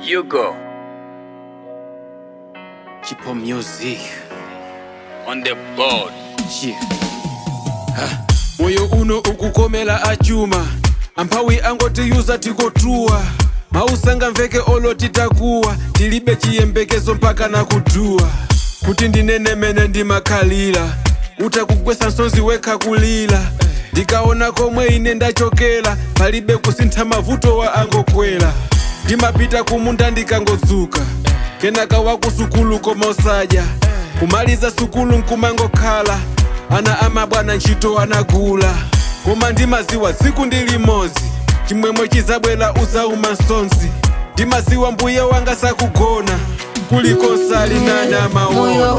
You go Chipo music on the board. yeah. Moyo uno ukukomela achuma amphawi angotiyuza tikotuwa mausanga mveke olo titakuwa tilibe chiyembekezo mpaka nakudua kuti ndinene mene ndimakhalira utakugwesa nsonzi wekha kulira ndikaona komwe ine ndachokera palibe kusintha mavuto wa angokwera ndimapita kumunda ndikangodzuka kenaka wakusukulu komosadya kumaliza sukulu nkumangokhala ana amabwana ntchito anagula koma ndimaziwa tsiku ndi limodzi chimwemwe chizabwera uzauma nsonzi ndimaziwa mbuye wanga sakugona kulikonse ali nane amaona moyo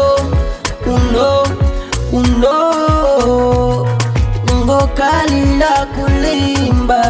uno ngokalila kulimba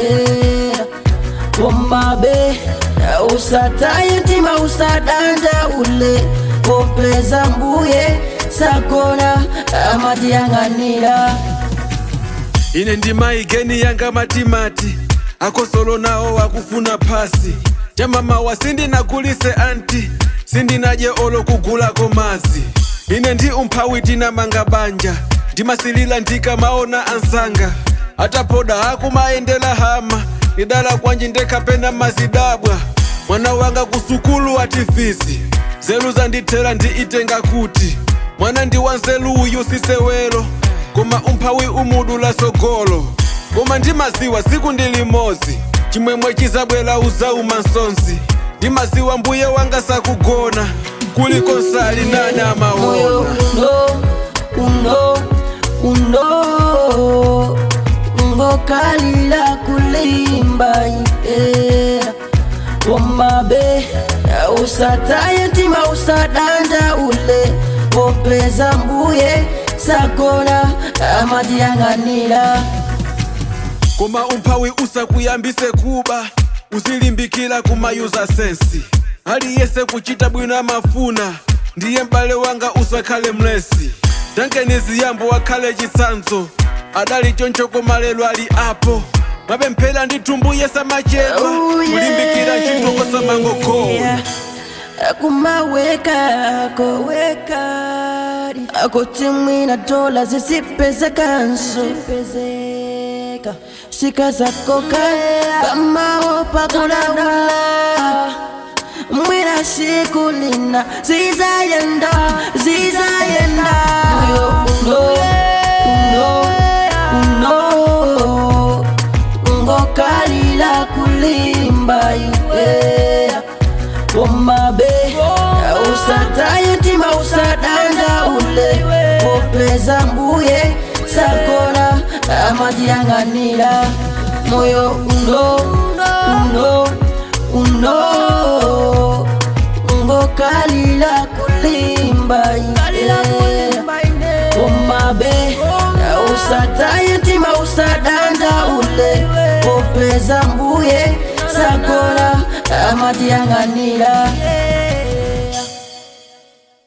komabe usataye ntima usadanja ule popeza mbuye sakona amatiyanganira ine ndimaigeni yanga matimati akosolo nawo wakufuna phasi chamamawa sindinakulise anti sindinaje olo kugulako mazi ine ndi umphawi tinamanga banja ndimasilila ndikamaona ansanga atapoda akumaendela hama idala kwanji ndekapena mazidabwa mwana wanga kusukulu atifisi zelu zandithera ndiitenga kuti mwana ndi wanzelu uyu sisewelo koma umphawi umudula sogolo koma ndimaziwa siku ndi limodzi chimwemwe chizabwera uzauma nsonzi ndimaziwa mbuye wanga sakugona kulikonse ali nane moyo amaona uno ngokalila kulimba komabe usataye ntima usadanja ule popeza mbuye sakona amatiyanganira koma umphawi usakuyambise kuba uzilimbikira kumayuza sensi aliyese kuchita bwino amafuna ndiye m'bale wanga usakhale mlesi tankenizi yambo wakhale chitsanzo adali choncho koma lero ali apo mapemphera nditumbuyesa machedwa kulimbikira ntchito kosamangokhowa kumawekako akuti mwina dola zisipezekanso shika zako kamaopa kulawula mwina shikulina zizayenda uno ngokalila kulimba komabe usataye ntima usadanja ule popeza mbuye sakona amatiyanganira moyo uno ngokalila kulimba komabe usataye ntima usadanja ule popeza mbuye sakona amatiyanganira